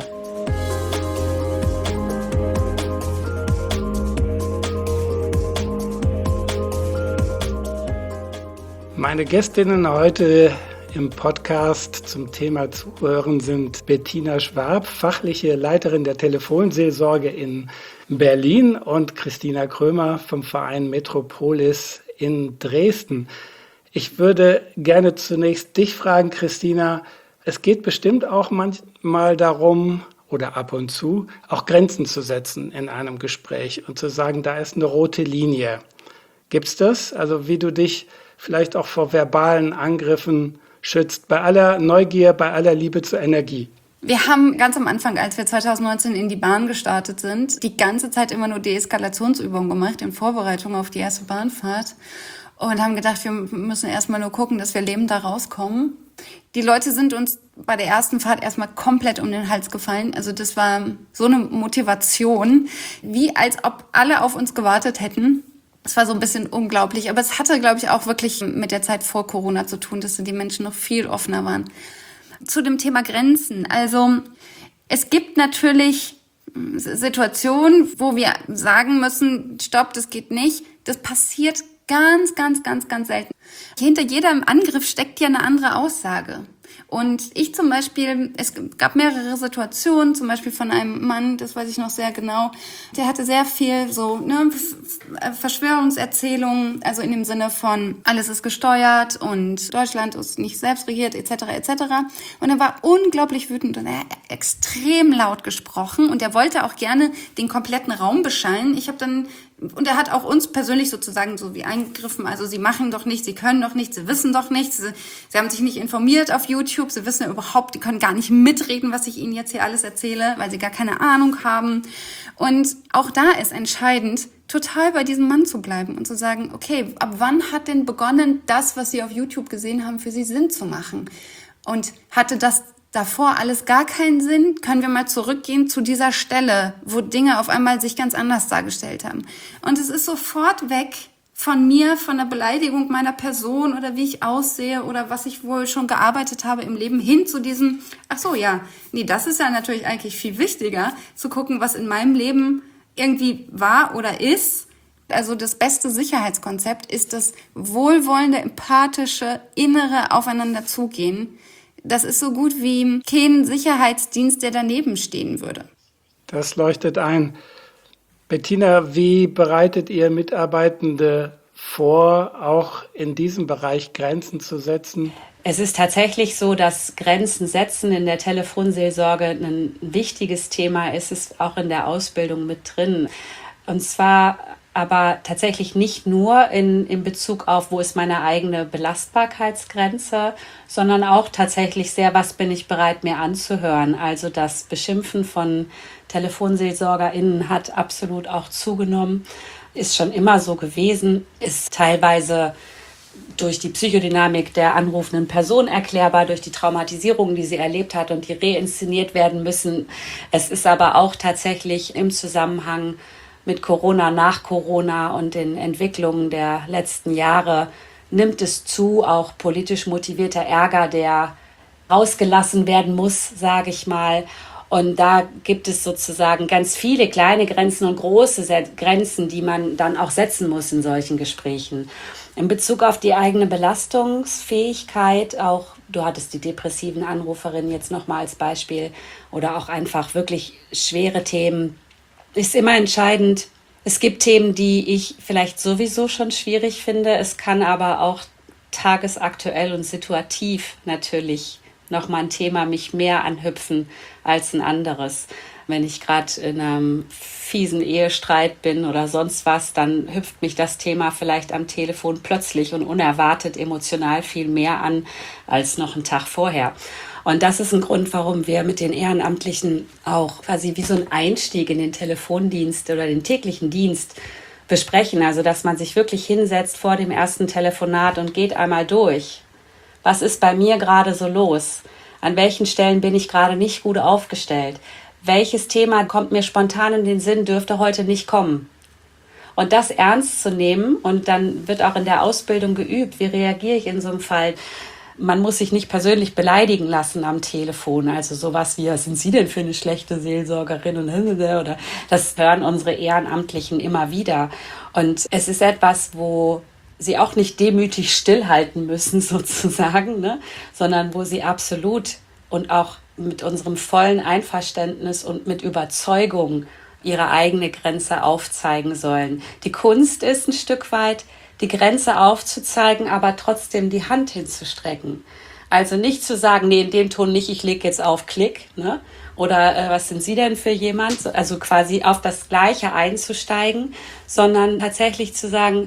Meine Gästinnen heute im Podcast zum Thema Zuhören sind Bettina Schwab, fachliche Leiterin der Telefonseelsorge in Berlin, und Christina Krömer vom Verein Metropolis in Dresden. Ich würde gerne zunächst dich fragen, Christina, es geht bestimmt auch manchmal darum, oder ab und zu, auch Grenzen zu setzen in einem Gespräch und zu sagen, da ist eine rote Linie. Gibt's das? Also wie du dich vielleicht auch vor verbalen Angriffen schützt, bei aller Neugier, bei aller Liebe zur Energie? Wir haben ganz am Anfang, als wir zwanzig neunzehn in die Bahn gestartet sind, die ganze Zeit immer nur Deeskalationsübungen gemacht in Vorbereitung auf die erste Bahnfahrt und haben gedacht, wir müssen erstmal nur gucken, dass wir lebend da rauskommen. Die Leute sind uns bei der ersten Fahrt erstmal komplett um den Hals gefallen. Also das war so eine Motivation, wie als ob alle auf uns gewartet hätten. Es war so ein bisschen unglaublich, aber es hatte, glaube ich, auch wirklich mit der Zeit vor Corona zu tun, dass die Menschen noch viel offener waren. Zu dem Thema Grenzen. Also es gibt natürlich Situationen, wo wir sagen müssen, stopp, das geht nicht. Das passiert ganz, ganz, ganz, ganz selten. Hinter jedem Angriff steckt ja eine andere Aussage. Und ich zum Beispiel, es gab mehrere Situationen, zum Beispiel von einem Mann, das weiß ich noch sehr genau, der hatte sehr viel so ne, Verschwörungserzählungen, also in dem Sinne von alles ist gesteuert und Deutschland ist nicht selbst regiert et cetera et cetera. Und er war unglaublich wütend und er hat extrem laut gesprochen und er wollte auch gerne den kompletten Raum beschallen. Ich habe dann Und er hat auch uns persönlich sozusagen so wie eingegriffen, also sie machen doch nichts, sie können doch nichts, sie wissen doch nichts, sie, sie haben sich nicht informiert auf YouTube, sie wissen ja überhaupt, die können gar nicht mitreden, was ich ihnen jetzt hier alles erzähle, weil sie gar keine Ahnung haben. Und auch da ist entscheidend, total bei diesem Mann zu bleiben und zu sagen, okay, ab wann hat denn begonnen, das, was sie auf YouTube gesehen haben, für sie Sinn zu machen? Und hatte das davor alles gar keinen Sinn? Können wir mal zurückgehen zu dieser Stelle, wo Dinge auf einmal sich ganz anders dargestellt haben. Und es ist sofort weg von mir, von der Beleidigung meiner Person oder wie ich aussehe oder was ich wohl schon gearbeitet habe im Leben, hin zu diesem, ach so, ja, nee, das ist ja natürlich eigentlich viel wichtiger, zu gucken, was in meinem Leben irgendwie war oder ist. Also das beste Sicherheitskonzept ist das wohlwollende, empathische, innere Aufeinanderzugehen. Das ist so gut wie kein Sicherheitsdienst, der daneben stehen würde. Das leuchtet ein. Bettina, wie bereitet ihr Mitarbeitende vor, auch in diesem Bereich Grenzen zu setzen? Es ist tatsächlich so, dass Grenzen setzen in der Telefonseelsorge ein wichtiges Thema ist. Es ist auch in der Ausbildung mit drin. Und zwar aber tatsächlich nicht nur in, in Bezug auf, wo ist meine eigene Belastbarkeitsgrenze, sondern auch tatsächlich sehr, was bin ich bereit, mir anzuhören. Also das Beschimpfen von TelefonseelsorgerInnen hat absolut auch zugenommen, ist schon immer so gewesen, ist teilweise durch die Psychodynamik der anrufenden Person erklärbar, durch die Traumatisierungen, die sie erlebt hat und die reinszeniert werden müssen. Es ist aber auch tatsächlich im Zusammenhang mit Corona, nach Corona und den Entwicklungen der letzten Jahre nimmt es zu, auch politisch motivierter Ärger, der rausgelassen werden muss, sage ich mal. Und da gibt es sozusagen ganz viele kleine Grenzen und große Grenzen, die man dann auch setzen muss in solchen Gesprächen. In Bezug auf die eigene Belastungsfähigkeit, auch du hattest die depressiven Anruferinnen jetzt nochmal als Beispiel oder auch einfach wirklich schwere Themen, ist immer entscheidend. Es gibt Themen, die ich vielleicht sowieso schon schwierig finde. Es kann aber auch tagesaktuell und situativ natürlich nochmal ein Thema mich mehr anhüpfen als ein anderes. Wenn ich gerade in einem fiesen Ehestreit bin oder sonst was, dann hüpft mich das Thema vielleicht am Telefon plötzlich und unerwartet emotional viel mehr an als noch einen Tag vorher. Und das ist ein Grund, warum wir mit den Ehrenamtlichen auch quasi wie so ein Einstieg in den Telefondienst oder den täglichen Dienst besprechen. Also, dass man sich wirklich hinsetzt vor dem ersten Telefonat und geht einmal durch. Was ist bei mir gerade so los? An welchen Stellen bin ich gerade nicht gut aufgestellt? Welches Thema kommt mir spontan in den Sinn, dürfte heute nicht kommen? Und das ernst zu nehmen, und dann wird auch in der Ausbildung geübt, wie reagiere ich in so einem Fall? Man muss sich nicht persönlich beleidigen lassen am Telefon. Also sowas wie, was sind Sie denn für eine schlechte Seelsorgerin? Oder das hören unsere Ehrenamtlichen immer wieder. Und es ist etwas, wo sie auch nicht demütig stillhalten müssen sozusagen, ne? Sondern wo sie absolut und auch mit unserem vollen Einverständnis und mit Überzeugung ihre eigene Grenze aufzeigen sollen. Die Kunst ist ein Stück weit, die Grenze aufzuzeigen, aber trotzdem die Hand hinzustrecken. Also nicht zu sagen, nee, in dem Ton nicht, ich lege jetzt auf Klick, ne? Oder äh, was sind Sie denn für jemand? Also quasi auf das Gleiche einzusteigen, sondern tatsächlich zu sagen,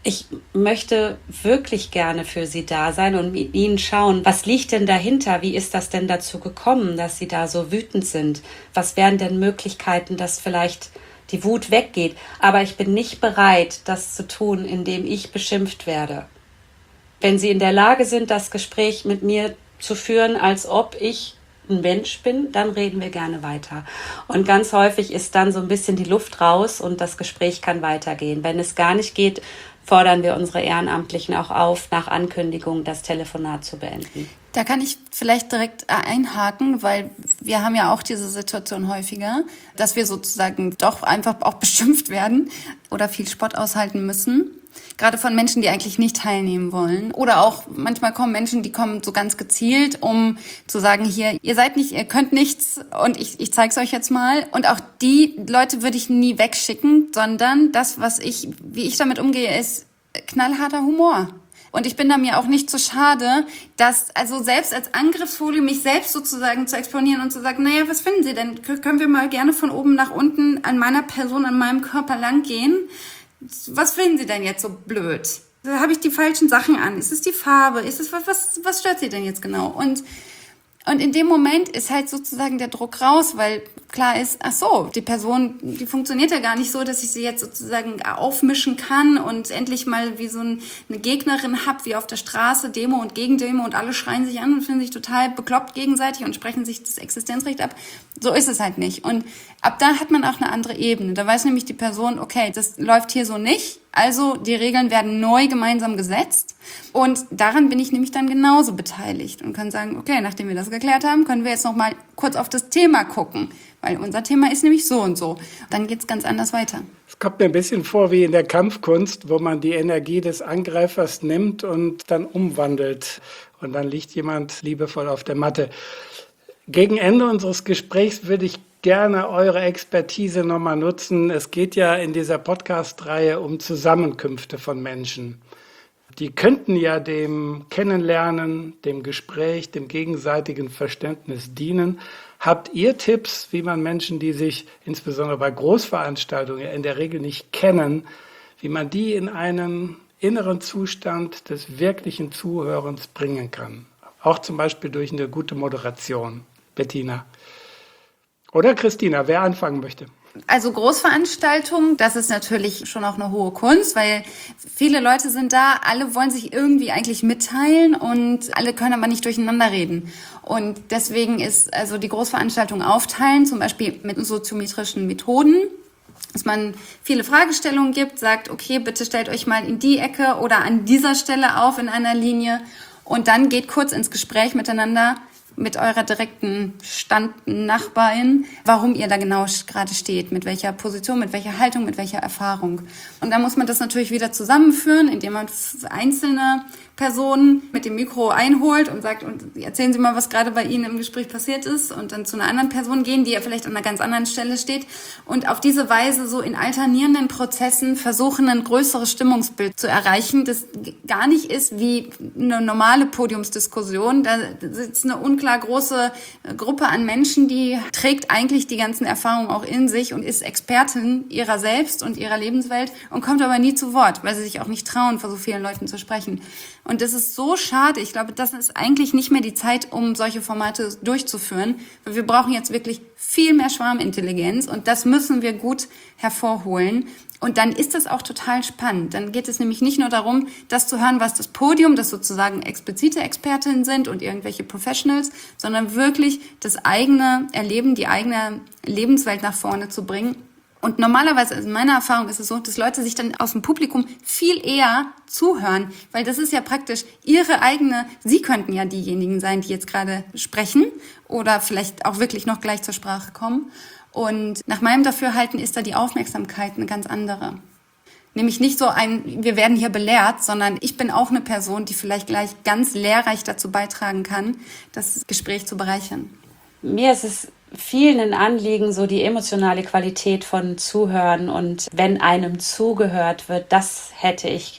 Ich möchte wirklich gerne für Sie da sein und mit Ihnen schauen, was liegt denn dahinter? Wie ist das denn dazu gekommen, dass Sie da so wütend sind? Was wären denn Möglichkeiten, dass vielleicht die Wut weggeht? Aber ich bin nicht bereit, das zu tun, indem ich beschimpft werde. Wenn Sie in der Lage sind, das Gespräch mit mir zu führen, als ob ich ein Mensch bin, dann reden wir gerne weiter. Und ganz häufig ist dann so ein bisschen die Luft raus und das Gespräch kann weitergehen. Wenn es gar nicht geht, fordern wir unsere Ehrenamtlichen auch auf, nach Ankündigung das Telefonat zu beenden. Da kann ich vielleicht direkt einhaken, weil wir haben ja auch diese Situation häufiger, dass wir sozusagen doch einfach auch beschimpft werden oder viel Spott aushalten müssen. Gerade von Menschen, die eigentlich nicht teilnehmen wollen. Oder auch manchmal kommen Menschen, die kommen so ganz gezielt, um zu sagen, hier, ihr seid nicht, ihr könnt nichts und ich, ich zeig's euch jetzt mal. Und auch die Leute würde ich nie wegschicken, sondern das, was ich, wie ich damit umgehe, ist knallharter Humor. Und ich bin da mir auch nicht so schade, dass, also selbst als Angriffsfolie mich selbst sozusagen zu exponieren und zu sagen, naja, was finden Sie denn? Können wir mal gerne von oben nach unten an meiner Person, an meinem Körper lang gehen? Was finden Sie denn jetzt so blöd? Da habe ich die falschen Sachen an. Ist es die Farbe? Ist es was, was, was stört Sie denn jetzt genau? Und, und in dem Moment ist halt sozusagen der Druck raus, weil klar ist, ach so, die Person, die funktioniert ja gar nicht so, dass ich sie jetzt sozusagen aufmischen kann und endlich mal wie so eine Gegnerin hab, wie auf der Straße, Demo und Gegendemo und alle schreien sich an und finden sich total bekloppt gegenseitig und sprechen sich das Existenzrecht ab. So ist es halt nicht. Und ab da hat man auch eine andere Ebene. Da weiß nämlich die Person, okay, das läuft hier so nicht. Also die Regeln werden neu gemeinsam gesetzt. Und daran bin ich nämlich dann genauso beteiligt und kann sagen, okay, nachdem wir das geklärt haben, können wir jetzt noch mal kurz auf das Thema gucken. Weil unser Thema ist nämlich so und so. Dann geht's ganz anders weiter. Es kommt mir ein bisschen vor wie in der Kampfkunst, wo man die Energie des Angreifers nimmt und dann umwandelt. Und dann liegt jemand liebevoll auf der Matte. Gegen Ende unseres Gesprächs würde ich gerne eure Expertise nochmal nutzen. Es geht ja in dieser Podcast-Reihe um Zusammenkünfte von Menschen. Die könnten ja dem Kennenlernen, dem Gespräch, dem gegenseitigen Verständnis dienen. Habt ihr Tipps, wie man Menschen, die sich insbesondere bei Großveranstaltungen in der Regel nicht kennen, wie man die in einen inneren Zustand des wirklichen Zuhörens bringen kann? Auch zum Beispiel durch eine gute Moderation. Bettina. Oder Christina, wer anfangen möchte. Also Großveranstaltungen, das ist natürlich schon auch eine hohe Kunst, weil viele Leute sind da, alle wollen sich irgendwie eigentlich mitteilen und alle können aber nicht durcheinander reden. Und deswegen ist also die Großveranstaltung aufteilen, zum Beispiel mit soziometrischen Methoden, dass man viele Fragestellungen gibt, sagt, okay, bitte stellt euch mal in die Ecke oder an dieser Stelle auf in einer Linie und dann geht kurz ins Gespräch miteinander, mit eurer direkten Standnachbarin, warum ihr da genau gerade steht, mit welcher Position, mit welcher Haltung, mit welcher Erfahrung. Und da muss man das natürlich wieder zusammenführen, indem man einzelne Personen mit dem Mikro einholt und sagt, und erzählen Sie mal, was gerade bei Ihnen im Gespräch passiert ist, und dann zu einer anderen Person gehen, die ja vielleicht an einer ganz anderen Stelle steht, und auf diese Weise so in alternierenden Prozessen versuchen, ein größeres Stimmungsbild zu erreichen, das gar nicht ist wie eine normale Podiumsdiskussion. Da sitzt eine unklar große Gruppe an Menschen, die trägt eigentlich die ganzen Erfahrungen auch in sich und ist Expertin ihrer selbst und ihrer Lebenswelt und kommt aber nie zu Wort, weil sie sich auch nicht trauen, vor so vielen Leuten zu sprechen. Und das ist so schade. Ich glaube, das ist eigentlich nicht mehr die Zeit, um solche Formate durchzuführen. Weil wir brauchen jetzt wirklich viel mehr Schwarmintelligenz und das müssen wir gut hervorholen. Und dann ist das auch total spannend. Dann geht es nämlich nicht nur darum, das zu hören, was das Podium, das sozusagen explizite Expertinnen sind und irgendwelche Professionals, sondern wirklich das eigene Erleben, die eigene Lebenswelt nach vorne zu bringen. Und normalerweise, in meiner Erfahrung ist es so, dass Leute sich dann aus dem Publikum viel eher zuhören, weil das ist ja praktisch ihre eigene, sie könnten ja diejenigen sein, die jetzt gerade sprechen oder vielleicht auch wirklich noch gleich zur Sprache kommen. Und nach meinem Dafürhalten ist da die Aufmerksamkeit eine ganz andere. Nämlich nicht so ein, wir werden hier belehrt, sondern ich bin auch eine Person, die vielleicht gleich ganz lehrreich dazu beitragen kann, das Gespräch zu bereichern. Mir ist es vielen ein Anliegen, so die emotionale Qualität von Zuhören, und wenn einem zugehört wird, das hätte ich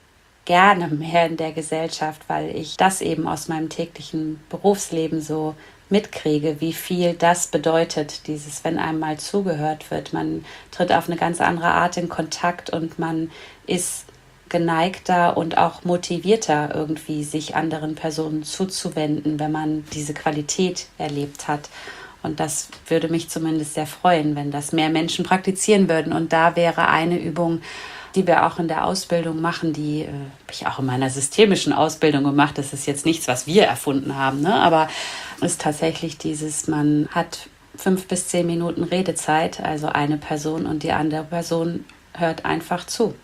gerne mehr in der Gesellschaft, weil ich das eben aus meinem täglichen Berufsleben so mitkriege, wie viel das bedeutet, dieses, wenn einem mal zugehört wird. Man tritt auf eine ganz andere Art in Kontakt und man ist geneigter und auch motivierter, irgendwie sich anderen Personen zuzuwenden, wenn man diese Qualität erlebt hat. Und das würde mich zumindest sehr freuen, wenn das mehr Menschen praktizieren würden. Und da wäre eine Übung, die wir auch in der Ausbildung machen, die äh, habe ich auch in meiner systemischen Ausbildung gemacht. Das ist jetzt nichts, was wir erfunden haben, ne? Aber ist tatsächlich dieses, man hat fünf bis zehn Minuten Redezeit, also eine Person, und die andere Person hört einfach zu.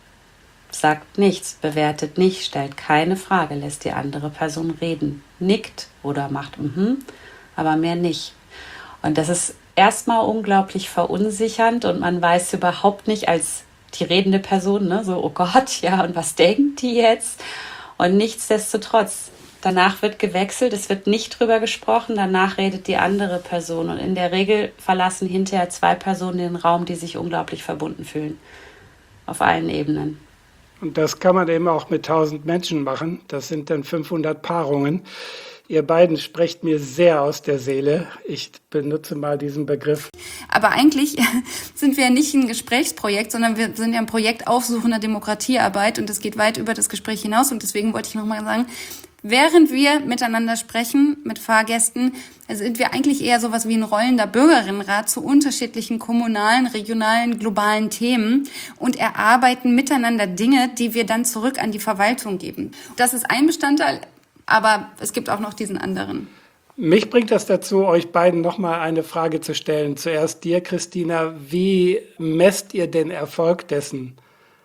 Sagt nichts, bewertet nicht, stellt keine Frage, lässt die andere Person reden, nickt oder macht mhm, aber mehr nicht. Und das ist erstmal unglaublich verunsichernd und man weiß überhaupt nicht als die redende Person, ne, so, oh Gott, ja, und was denkt die jetzt? Und nichtsdestotrotz, danach wird gewechselt, es wird nicht drüber gesprochen, danach redet die andere Person. Und in der Regel verlassen hinterher zwei Personen den Raum, die sich unglaublich verbunden fühlen. Auf allen Ebenen. Und das kann man eben auch mit tausend Menschen machen. Das sind dann fünfhundert Paarungen. Ihr beiden sprecht mir sehr aus der Seele. Ich benutze mal diesen Begriff. Aber eigentlich sind wir ja nicht ein Gesprächsprojekt, sondern wir sind ja ein Projekt aufsuchender Demokratiearbeit und das geht weit über das Gespräch hinaus. Und deswegen wollte ich nochmal sagen, während wir miteinander sprechen mit Fahrgästen, sind wir eigentlich eher sowas wie ein rollender Bürgerinnenrat zu unterschiedlichen kommunalen, regionalen, globalen Themen und erarbeiten miteinander Dinge, die wir dann zurück an die Verwaltung geben. Das ist ein Bestandteil, aber es gibt auch noch diesen anderen. Mich bringt das dazu, euch beiden nochmal eine Frage zu stellen. Zuerst dir, Christina, wie messt ihr den Erfolg dessen,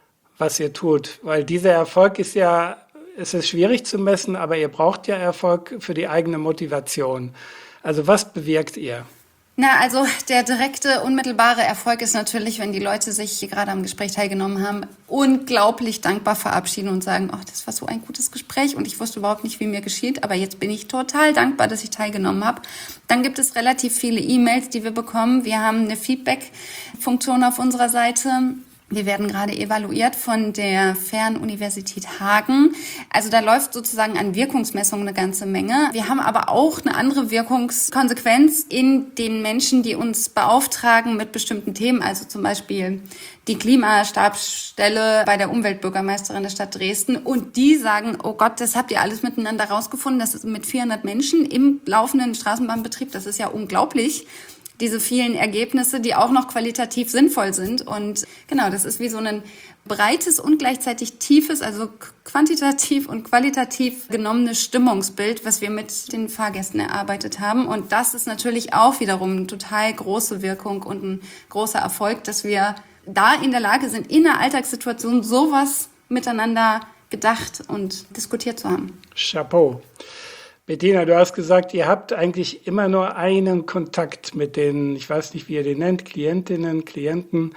was ihr tut? Weil dieser Erfolg ist ja, es ist schwierig zu messen, aber ihr braucht ja Erfolg für die eigene Motivation. Also was bewirkt ihr? Na, also der direkte, unmittelbare Erfolg ist natürlich, wenn die Leute sich gerade am Gespräch teilgenommen haben, unglaublich dankbar verabschieden und sagen, oh, das war so ein gutes Gespräch und ich wusste überhaupt nicht, wie mir geschieht, aber jetzt bin ich total dankbar, dass ich teilgenommen habe. Dann gibt es relativ viele E-Mails, die wir bekommen. Wir haben eine Feedback-Funktion auf unserer Seite. Wir werden gerade evaluiert von der Fernuniversität Hagen. Also da läuft sozusagen an Wirkungsmessungen eine ganze Menge. Wir haben aber auch eine andere Wirkungskonsequenz in den Menschen, die uns beauftragen mit bestimmten Themen. Also zum Beispiel die Klimastabsstelle bei der Umweltbürgermeisterin der Stadt Dresden. Und die sagen, oh Gott, das habt ihr alles miteinander rausgefunden. Das ist mit vierhundert Menschen im laufenden Straßenbahnbetrieb. Das ist ja unglaublich. Diese vielen Ergebnisse, die auch noch qualitativ sinnvoll sind. Und genau, das ist wie so ein breites und gleichzeitig tiefes, also quantitativ und qualitativ genommenes Stimmungsbild, was wir mit den Fahrgästen erarbeitet haben. Und das ist natürlich auch wiederum eine total große Wirkung und ein großer Erfolg, dass wir da in der Lage sind, in einer Alltagssituation sowas miteinander gedacht und diskutiert zu haben. Chapeau. Bettina, du hast gesagt, ihr habt eigentlich immer nur einen Kontakt mit den, ich weiß nicht, wie ihr den nennt, Klientinnen, Klienten.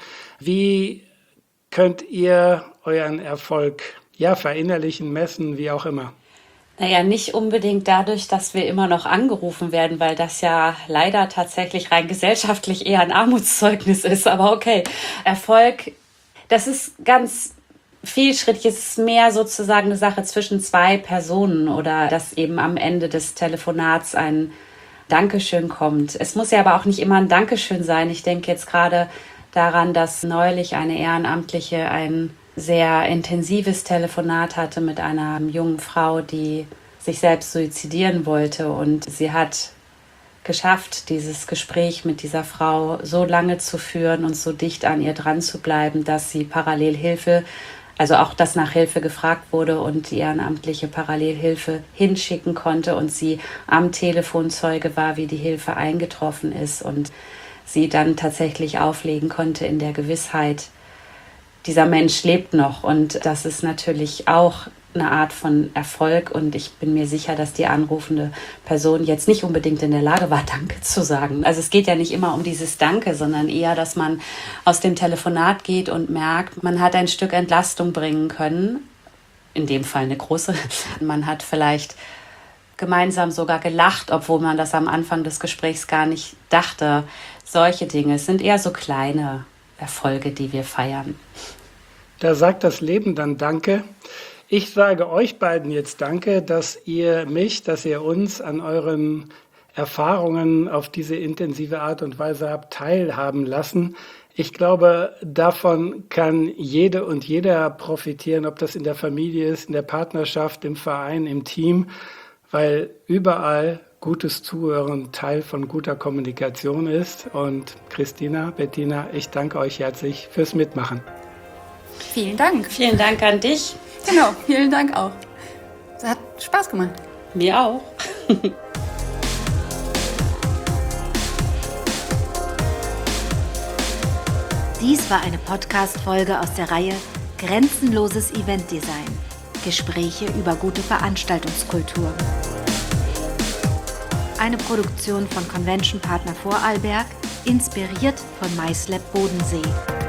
Wie könnt ihr euren Erfolg ja verinnerlichen, messen, wie auch immer? Naja, nicht unbedingt dadurch, dass wir immer noch angerufen werden, weil das ja leider tatsächlich rein gesellschaftlich eher ein Armutszeugnis ist. Aber okay, Erfolg, das ist ganz vielschrittig, ist mehr sozusagen eine Sache zwischen zwei Personen oder dass eben am Ende des Telefonats ein Dankeschön kommt. Es muss ja aber auch nicht immer ein Dankeschön sein. Ich denke jetzt gerade daran, dass neulich eine Ehrenamtliche ein sehr intensives Telefonat hatte mit einer jungen Frau, die sich selbst suizidieren wollte. Und sie hat geschafft, dieses Gespräch mit dieser Frau so lange zu führen und so dicht an ihr dran zu bleiben, dass sie parallel Hilfe, also auch, dass nach Hilfe gefragt wurde und die ehrenamtliche Parallelhilfe hinschicken konnte und sie am Telefon Zeuge war, wie die Hilfe eingetroffen ist und sie dann tatsächlich auflegen konnte in der Gewissheit, dieser Mensch lebt noch. Und das ist natürlich auch eine Art von Erfolg und ich bin mir sicher, dass die anrufende Person jetzt nicht unbedingt in der Lage war, Danke zu sagen. Also es geht ja nicht immer um dieses Danke, sondern eher, dass man aus dem Telefonat geht und merkt, man hat ein Stück Entlastung bringen können, in dem Fall eine große. Man hat vielleicht gemeinsam sogar gelacht, obwohl man das am Anfang des Gesprächs gar nicht dachte. Solche Dinge, es sind eher so kleine Erfolge, die wir feiern. Da sagt das Leben dann Danke. Ich sage euch beiden jetzt Danke, dass ihr mich, dass ihr uns an euren Erfahrungen auf diese intensive Art und Weise habt teilhaben lassen. Ich glaube, davon kann jede und jeder profitieren, ob das in der Familie ist, in der Partnerschaft, im Verein, im Team, weil überall gutes Zuhören Teil von guter Kommunikation ist. Und Christina, Bettina, ich danke euch herzlich fürs Mitmachen. Vielen Dank. Vielen Dank an dich. Genau, vielen Dank auch. Es hat Spaß gemacht. Mir auch. Dies war eine Podcast-Folge aus der Reihe Grenzenloses Eventdesign. Gespräche über gute Veranstaltungskultur. Eine Produktion von Convention Partner Vorarlberg, inspiriert von MySlab Bodensee.